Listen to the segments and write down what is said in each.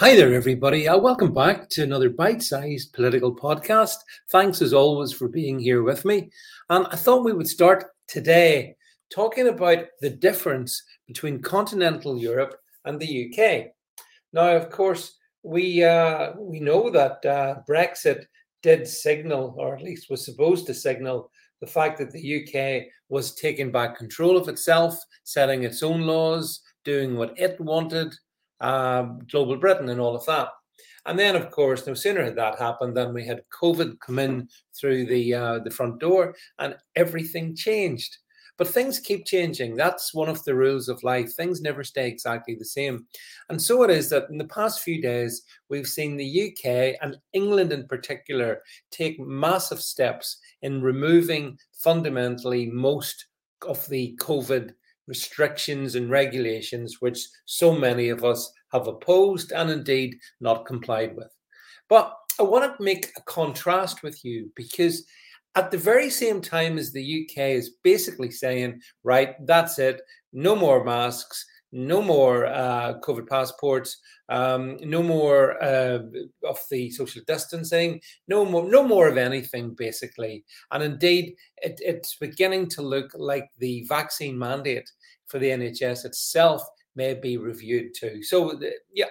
Hi there, everybody. Welcome back to another bite-sized political podcast. Thanks, as always, for being here with me. And I thought we would start today talking about the difference between continental Europe and the UK. Now, of course, we know that Brexit did signal, or at least was supposed to signal, the fact that the UK was taking back control of itself, setting its own laws, doing what it wanted, Global Britain and all of that. And then, of course, no sooner had that happened than we had COVID come in through the front door, and everything changed. But things keep changing. That's one of the rules of life. Things never stay exactly the same. And so it is that in the past few days, we've seen the UK and England in particular take massive steps in removing fundamentally most of the COVID restrictions and regulations, which so many of us have opposed and indeed not complied with. But I want to make a contrast with you, because at the very same time as the UK is basically saying, right, that's it, no more masks, no more COVID passports, no more of the social distancing, no more of anything, basically. And indeed, it's beginning to look like the vaccine mandate for the NHS itself may be reviewed too. So yeah,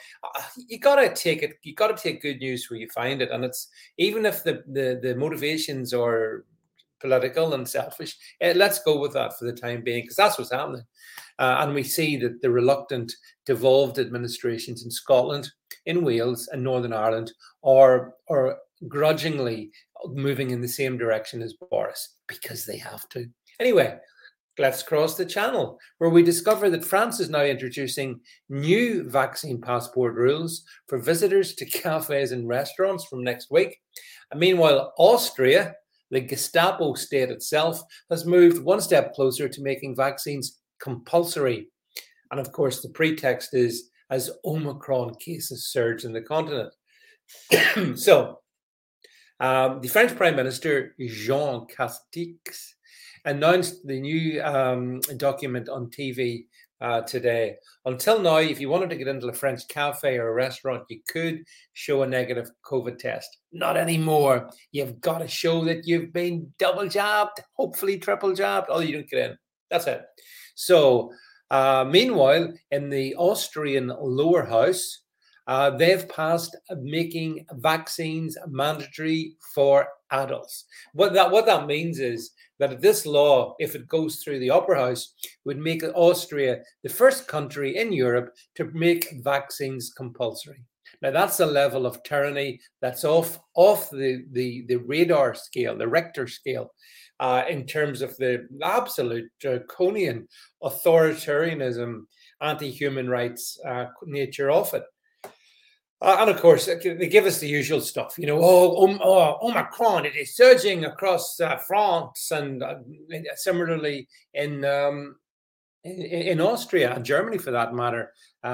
you got to take it. You got to take good news where you find it, and it's even if the motivations are political and selfish. Let's go with that for the time being, because that's what's happening. And we see that the reluctant devolved administrations in Scotland, in Wales, and Northern Ireland are grudgingly moving in the same direction as Boris, because they have to. Anyway, let's cross the channel, where we discover that France is now introducing new vaccine passport rules for visitors to cafes and restaurants from next week. And meanwhile, Austria, the Gestapo state itself, has moved one step closer to making vaccines compulsory. And of course, the pretext is as Omicron cases surge in the continent. So, the French Prime Minister, Jean Castex, announced the new document on TV today. Until now, if you wanted to get into a French cafe or a restaurant, you could show a negative COVID test. Not anymore. You've got to show that you've been double jabbed, hopefully triple jabbed, or you don't get in. That's it. So, meanwhile, in the Austrian lower house, they've passed making vaccines mandatory for adults. What that means is that this law, if it goes through the upper house, would make Austria the first country in Europe to make vaccines compulsory. Now, that's a level of tyranny that's off the radar scale, the Richter scale, in terms of the absolute draconian authoritarianism, anti-human rights nature of it. And of course, they give us the usual stuff, Omicron, it is surging across France, and similarly in Austria and Germany, for that matter.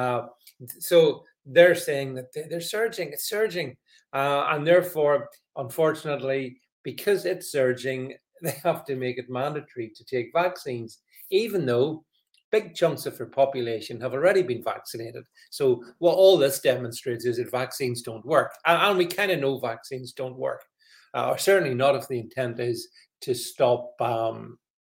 So they're saying that they're surging, it's surging. And therefore, unfortunately, because it's surging, they have to make it mandatory to take vaccines, even though big chunks of their population have already been vaccinated. So what all this demonstrates is that vaccines don't work. And we kind of know vaccines don't work, or certainly not if the intent is to stop the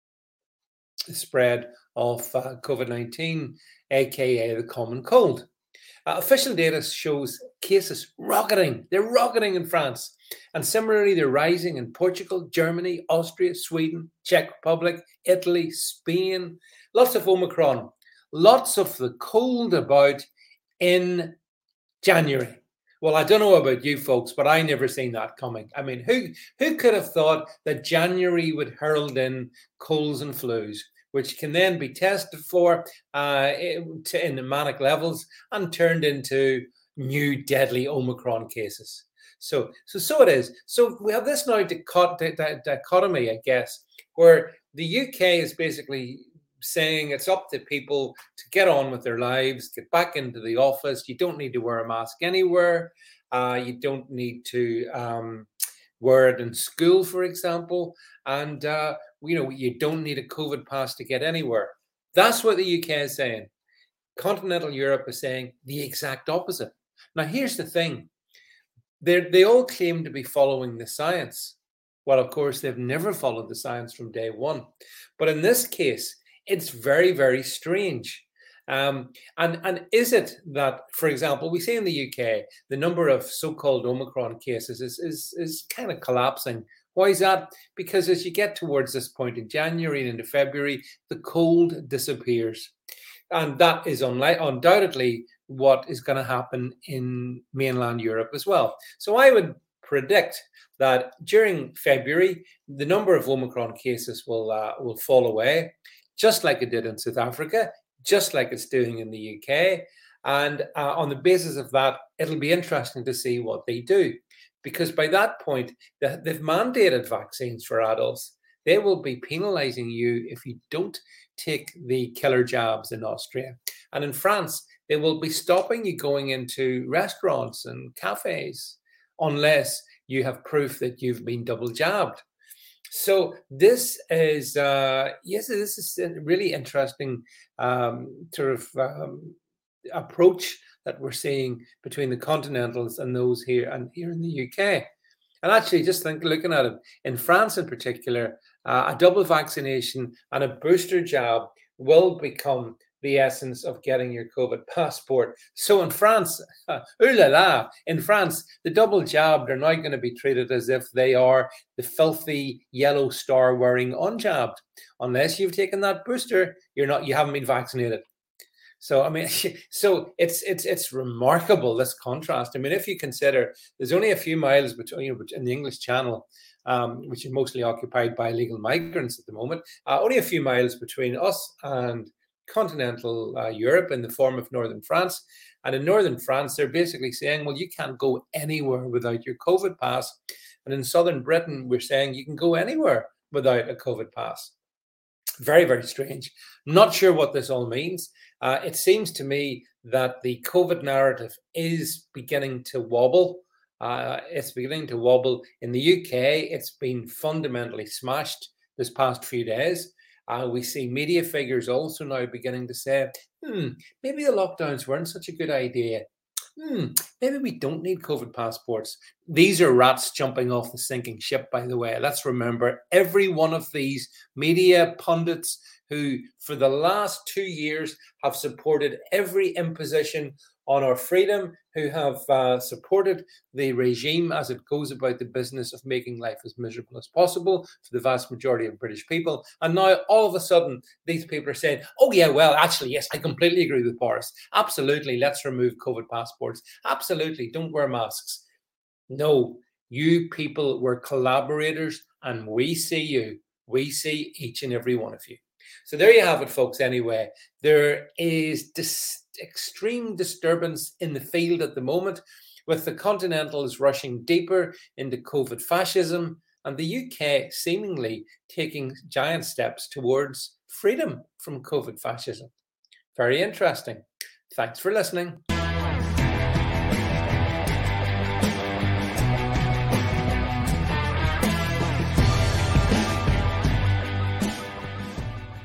spread of COVID-19, aka the common cold. Official data shows cases rocketing. They're rocketing in France. And similarly, they're rising in Portugal, Germany, Austria, Sweden, Czech Republic, Italy, Spain. Lots of Omicron, lots of the cold about in January. Well, I don't know about you folks, but I never seen that coming. I mean, who could have thought that January would herald in colds and flus, which can then be tested for in the manic levels and turned into new deadly Omicron cases. So it is. So we have this now dichotomy, I guess, where the UK is basically saying it's up to people to get on with their lives, get back into the office. You don't need to wear a mask anywhere. You don't need to wear it in school, for example. And, you don't need a COVID pass to get anywhere. That's what the UK is saying. Continental Europe is saying the exact opposite. Now, here's the thing. They all claim to be following the science. Well, of course, they've never followed the science from day one. But in this case, it's very, very strange. And is it that, for example, we see in the UK, the number of so-called Omicron cases is kind of collapsing. Why is that? Because as you get towards this point in January and into February, the cold disappears. And that is undoubtedly what is going to happen in mainland Europe as well. So I would predict that during February, the number of Omicron cases will fall away, just like it did in South Africa, just like it's doing in the UK. And on the basis of that, it'll be interesting to see what they do. Because by that point, they've mandated vaccines for adults. They will be penalizing you if you don't take the killer jabs in Austria. And in France, they will be stopping you going into restaurants and cafes unless you have proof that you've been double jabbed. So this is, this is a really interesting approach that we're seeing between the continentals and those here in the UK. And actually, just looking at it, in France in particular, a double vaccination and a booster jab will become the essence of getting your COVID passport. So in France, in France, the double jabbed are now going to be treated as if they are the filthy yellow star wearing unjabbed. Unless you've taken that booster, you haven't been vaccinated. So, I mean, so it's remarkable, this contrast. I mean, if you consider there's only a few miles between, in the English Channel, which is mostly occupied by illegal migrants at the moment, only a few miles between us and continental Europe in the form of northern France. And in northern France, they're basically saying, well, you can't go anywhere without your COVID pass. And in southern Britain, we're saying you can go anywhere without a COVID pass. Very, very strange. Not sure what this all means. It seems to me that the COVID narrative is beginning to wobble. It's beginning to wobble in the UK. It's been fundamentally smashed this past few days. We see media figures also now beginning to say, maybe the lockdowns weren't such a good idea. Maybe we don't need COVID passports. These are rats jumping off the sinking ship, by the way. Let's remember, every one of these media pundits who, for the last 2 years, have supported every imposition on our freedom, who have supported the regime as it goes about the business of making life as miserable as possible for the vast majority of British people. And now, all of a sudden, these people are saying, oh, yeah, well, actually, yes, I completely agree with Boris. Absolutely, let's remove COVID passports. Absolutely, don't wear masks. No, you people were collaborators, and we see you. We see each and every one of you. So there you have it, folks. Anyway, there is extreme disturbance in the field at the moment, with the continentals rushing deeper into COVID fascism and the UK seemingly taking giant steps towards freedom from COVID fascism. Very interesting. Thanks for listening.